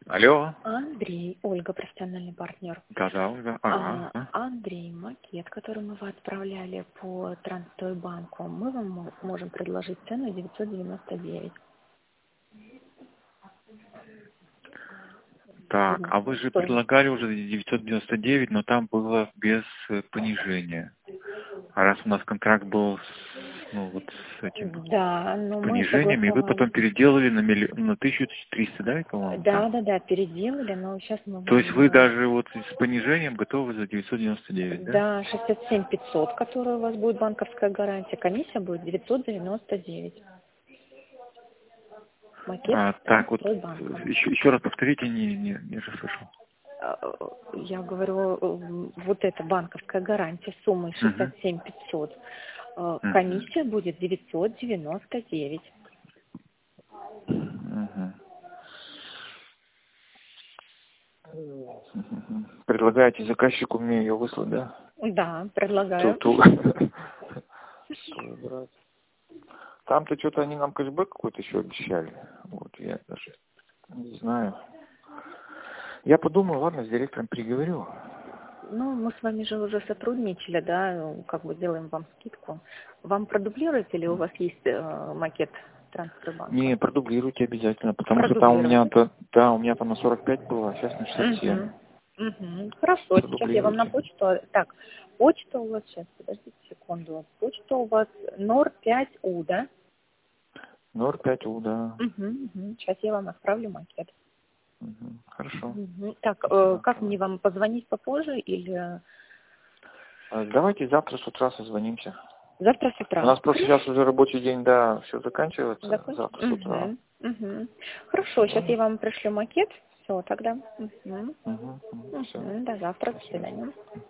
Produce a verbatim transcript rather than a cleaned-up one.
Алло. Андрей, Ольга, профессиональный партнер. Да-да, Ольга. А, Ага. Андрей, макет, который мы вы отправляли по Транстойбанку, мы вам мо- можем предложить цену девятьсот девяносто девять. Так, Мгм. а вы же Стоимость. предлагали уже девятьсот девяносто девять, но там было без э, понижения. А раз у нас контракт был с, ну, вот с этим Да, но с мы понижением, и вы согласовали. потом переделали на, милли... на тысячу триста, да, по-моему, Да, там? да, да, переделали, но сейчас мы То есть вам... вы э, даже вот с понижением готовы за девятьсот девяносто девять, да? Да, шестьдесят семь пятьсот, которая у вас будет банковская гарантия, комиссия будет девятьсот девяносто девять. Макет А, так, вот Трансстройбанка. еще, еще раз повторите, не, не, не расслышал. Э, Я говорю, э, вот эта банковская гарантия суммой Угу. шестьдесят семь пятьсот, э, Угу. комиссия будет девятьсот девяносто девять. Угу. Мгм. Предлагаете заказчику мне ее выслать, да? Да, Ту, предлагаю. ту. Ту брать. Там-то что-то они нам кэшбэк какой-то еще обещали. Вот я даже не знаю. Я подумаю, ладно, с директором переговорю. Ну, мы с вами же уже сотрудничали, да, ну, как бы делаем вам скидку. Вам продублировать или у вас есть э, макет Трансстройбанка? Не, продублируйте обязательно, потому что там у меня, Продублировать. то, да, у меня там на сорок пять было, а сейчас на шестьдесят семь. Угу. Угу. Хорошо, сейчас я вам на Продублируйте. почту. Так, почта у вас сейчас, подождите секунду. Почта у вас нор пять у, да? ноль пять у, да. Угу, угу. Сейчас я вам отправлю макет. Мгм. Хорошо. Мгм. Так, э, Спасибо. как Давай. мне вам позвонить попозже или А, Давайте завтра с утра созвонимся. завтра с У утра? нас просто сейчас уже рабочий день, да, все заканчивается. Закончим? Завтра с утра. Угу. Угу. Хорошо, сейчас Ладно? я вам пришлю макет. Все, тогда. Угу. Угу. Все. Угу. До завтра, до Спасибо. свидания.